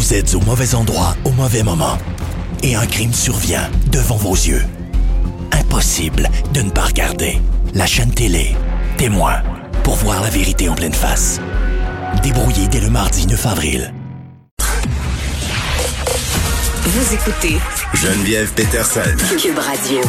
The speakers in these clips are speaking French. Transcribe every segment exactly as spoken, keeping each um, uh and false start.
Vous êtes au mauvais endroit au mauvais moment. Et un crime survient devant vos yeux. Impossible de ne pas regarder. La chaîne télé, Témoin, pour voir la vérité en pleine face. Débrouillé dès le mardi neuf avril. Vous écoutez Geneviève Peterson. Cube Radio.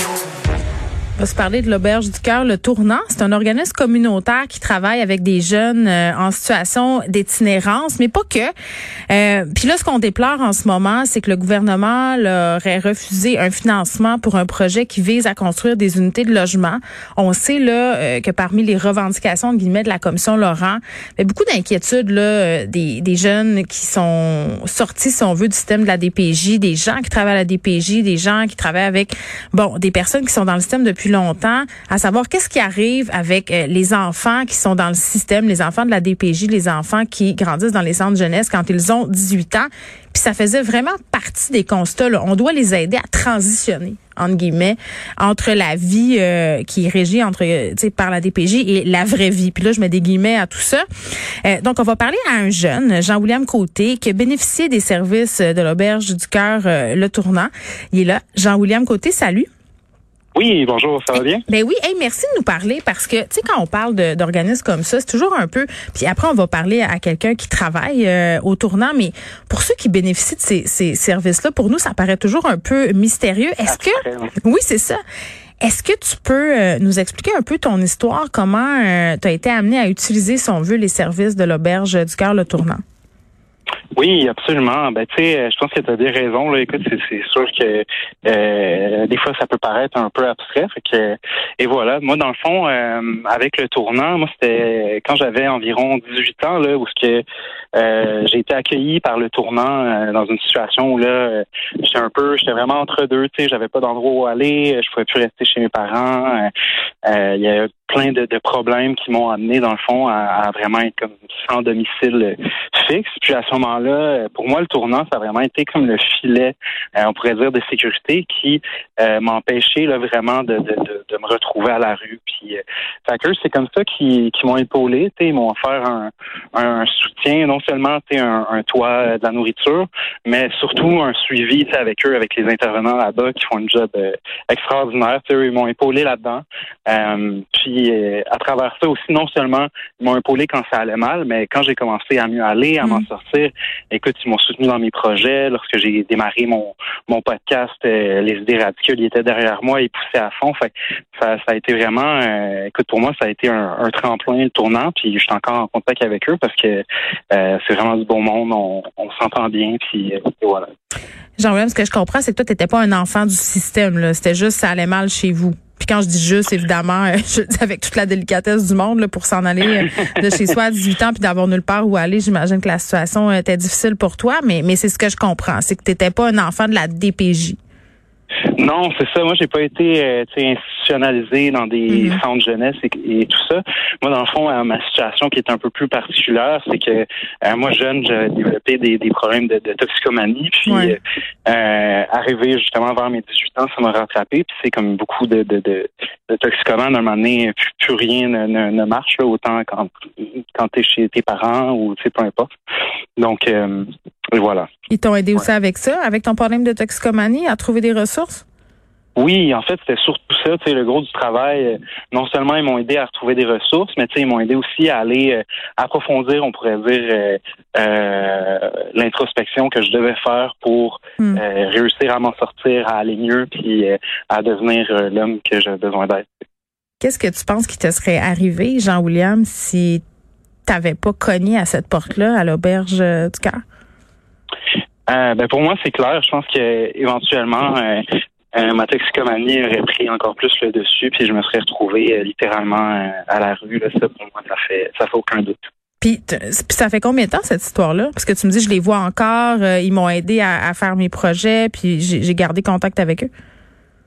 On va se parler de l'Auberge du Cœur, le Tournant. C'est un organisme communautaire qui travaille avec des jeunes euh, en situation d'itinérance, mais pas que. Euh, Puis là, ce qu'on déplore en ce moment, c'est que le gouvernement leur aurait refusé un financement pour un projet qui vise à construire des unités de logement. On sait là euh, que parmi les revendications de guillemets de la commission Laurent, il y a beaucoup d'inquiétudes là euh, des, des jeunes qui sont sortis, si on veut, du système de la D P J, des gens qui travaillent à la D P J, des gens qui travaillent avec bon des personnes qui sont dans le système depuis longtemps, à savoir qu'est-ce qui arrive avec euh, les enfants qui sont dans le système, les enfants de la D P J, les enfants qui grandissent dans les centres jeunesse quand ils ont dix-huit ans. Puis ça faisait vraiment partie des constats, là. On doit les aider à transitionner, entre guillemets, entre la vie euh, qui est régie entre, euh, tu sais, par la D P J et la vraie vie. Puis là, je mets des guillemets à tout ça. Euh, donc, on va parler à un jeune, Jean-William Côté, qui a bénéficié des services de l'Auberge du Cœur, euh, le Tournant. Il est là. Jean-William Côté, salut. Oui, bonjour, ça va bien? Ben oui, hey, merci de nous parler parce que, tu sais, quand on parle de, d'organismes comme ça, c'est toujours un peu... Puis après, on va parler à quelqu'un qui travaille euh, au Tournant, mais pour ceux qui bénéficient de ces, ces services-là, pour nous, ça paraît toujours un peu mystérieux. Est-ce que... Oui, c'est ça. Est-ce que tu peux euh, nous expliquer un peu ton histoire, comment euh, tu as été amené à utiliser, si on veut, les services de l'Auberge du Cœur, le Tournant? Oui, absolument. Ben, tu sais, je pense que tu as des raisons. Là. Écoute, c'est, c'est sûr que euh, des fois, ça peut paraître un peu abstrait. Fait que, et voilà. Moi, dans le fond, euh, avec le Tournant, moi, c'était quand j'avais environ dix-huit ans, là, où ce que euh, j'ai été accueilli par le Tournant euh, dans une situation où là, j'étais un peu, j'étais vraiment entre deux. Tu sais, j'avais pas d'endroit où aller, je pouvais plus rester chez mes parents. Euh, il y a plein de, de problèmes qui m'ont amené, dans le fond, à, à vraiment être comme sans domicile fixe. Puis à ce moment-là, pour moi, le Tournant, ça a vraiment été comme le filet, euh, on pourrait dire, de sécurité qui euh, m'empêchait là, vraiment de, de, de, de me retrouver à la rue. Puis, euh, fait que eux, c'est comme ça qu'ils, qu'ils m'ont épaulé. Ils m'ont offert un, un soutien, non seulement un, un toit, de la nourriture, mais surtout un suivi avec eux, avec les intervenants là-bas qui font un job euh, extraordinaire. T'sais, eux, ils m'ont épaulé là-dedans. Euh, puis, euh, à travers ça aussi, non seulement ils m'ont épaulé quand ça allait mal, mais quand j'ai commencé à mieux aller, à mmh. m'en sortir, écoute, ils m'ont soutenu dans mes projets. Lorsque j'ai démarré mon mon podcast, euh, les idées radicales, ils étaient derrière moi et poussaient à fond. Fait ça, ça a été vraiment, euh, écoute, pour moi, ça a été un, un tremplin, le Tournant. Puis je suis encore en contact avec eux parce que euh, c'est vraiment du bon monde. On, on s'entend bien. Puis et voilà. Jean-William, ce que je comprends, c'est que toi, t'étais pas un enfant du système. Là. C'était juste, ça allait mal chez vous. Puis quand je dis juste, évidemment, je dis avec toute la délicatesse du monde là, pour s'en aller de chez soi à dix-huit ans puis d'avoir nulle part où aller, j'imagine que la situation était difficile pour toi, mais mais c'est ce que je comprends, c'est que t'étais pas un enfant de la D P J. Non, c'est ça. Moi, j'ai pas été euh, institutionnalisé dans des mm-hmm. centres jeunesse et, et tout ça. Moi, dans le fond, euh, ma situation qui est un peu plus particulière, c'est que euh, moi, jeune, j'ai développé des, des problèmes de, de toxicomanie. Puis, ouais. euh, arrivé justement vers mes dix-huit ans, ça m'a rattrapé. Puis, c'est comme beaucoup de, de, de, de toxicomanes, à un moment donné, plus, plus rien ne, ne, ne marche, là, autant quand, quand t'es chez tes parents ou, tu sais, peu importe. Donc, euh, voilà. Ils t'ont aidé ouais. aussi avec ça, avec ton problème de toxicomanie, à trouver des ressources? Oui, en fait, c'était surtout ça, tu sais, le gros du travail. Non seulement ils m'ont aidé à retrouver des ressources, mais tu sais, ils m'ont aidé aussi à aller euh, approfondir, on pourrait dire, euh, euh, l'introspection que je devais faire pour mm. euh, réussir à m'en sortir, à aller mieux, puis euh, à devenir euh, l'homme que j'ai besoin d'être. Qu'est-ce que tu penses qui te serait arrivé, Jean-William, si t'avais pas cogné à cette porte-là, à l'Auberge euh, du Cœur? Euh, ben pour moi, c'est clair. Je pense que éventuellement, euh, euh, ma toxicomanie aurait pris encore plus le dessus, puis je me serais retrouvé euh, littéralement euh, à la rue. Là, ça, pour moi, ça fait, ça fait aucun doute. Puis, puis ça fait combien de temps cette histoire-là? Parce que tu me dis, je les vois encore, euh, ils m'ont aidé à, à faire mes projets, puis j'ai, j'ai gardé contact avec eux.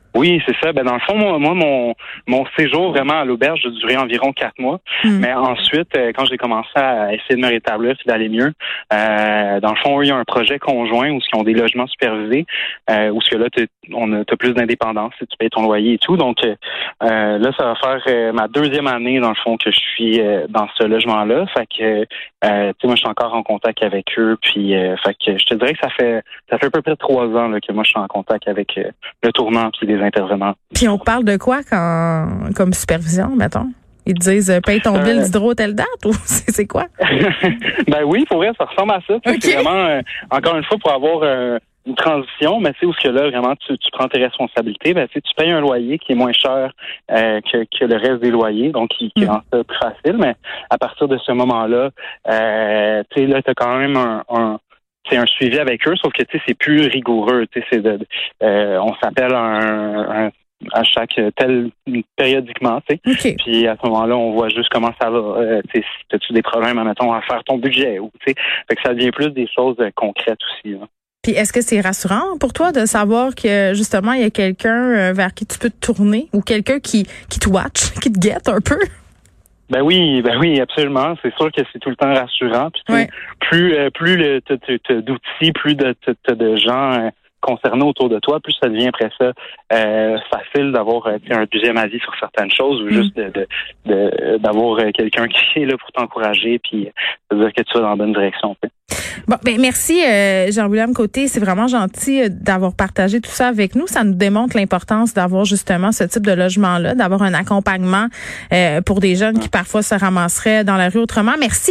Oui, c'est ça. Ben dans le fond, moi, moi mon mon séjour vraiment à l'auberge a duré environ quatre mois. Mm. Mais ensuite, euh, quand j'ai commencé à essayer de me rétablir et d'aller mieux, euh, dans le fond, il y a un projet conjoint où ils ont des logements supervisés, euh, où ce que là, t'es, on a t'as plus d'indépendance, tu payes ton loyer et tout. Donc euh, là, ça va faire euh, ma deuxième année dans le fond que je suis euh, dans ce logement-là. Fait que euh, tu sais, moi, je suis encore en contact avec eux. Puis, euh, fait que je te dirais que ça fait ça fait à peu près trois ans là, que moi, je suis en contact avec euh, le tournant puis les intervenants. Puis on parle de quoi quand, comme supervision, mettons? Ils te disent euh, paye ton euh, bill d'hydro telle date ou c'est, c'est quoi? Ben oui, pour vrai, ça ressemble à ça. Okay. C'est vraiment, euh, encore une fois, pour avoir euh, une transition, mais tu sais, où ce que là, vraiment, tu, tu prends tes responsabilités, ben tu payes un loyer qui est moins cher euh, que, que le reste des loyers, donc qui, qui mm. rend ça plus facile. Mais à partir de ce moment-là, euh, tu sais, là, tu as quand même un... un c'est un suivi avec eux, sauf que tu sais, c'est plus rigoureux. Tu sais, c'est de, euh, on s'appelle un, un à chaque tel périodiquement, tu sais. Okay. Puis à ce moment-là, on voit juste comment ça va. Euh, tu sais, si as-tu des problèmes, admettons, à faire ton budget ou tu sais, fait que ça devient plus des choses euh, concrètes aussi. Là. Puis est-ce que c'est rassurant pour toi de savoir que justement il y a quelqu'un euh, vers qui tu peux te tourner ou quelqu'un qui qui te watch, qui te guette un peu? Ben oui, ben oui, absolument. C'est sûr que c'est tout le temps rassurant. Puis ouais. plus euh, plus le t'as, t'as d'outils, plus de t'as de gens euh, concernés autour de toi, plus ça devient après ça euh, facile d'avoir euh, un deuxième avis sur certaines choses ou mm. juste de, de, de d'avoir euh, quelqu'un qui est là pour t'encourager puis euh, dire que tu vas dans la bonne direction. T'sais. Bon, ben merci euh, Jean-William Côté, c'est vraiment gentil euh, d'avoir partagé tout ça avec nous. Ça nous démontre l'importance d'avoir justement ce type de logement-là, d'avoir un accompagnement euh, pour des jeunes qui parfois se ramasseraient dans la rue autrement. Merci.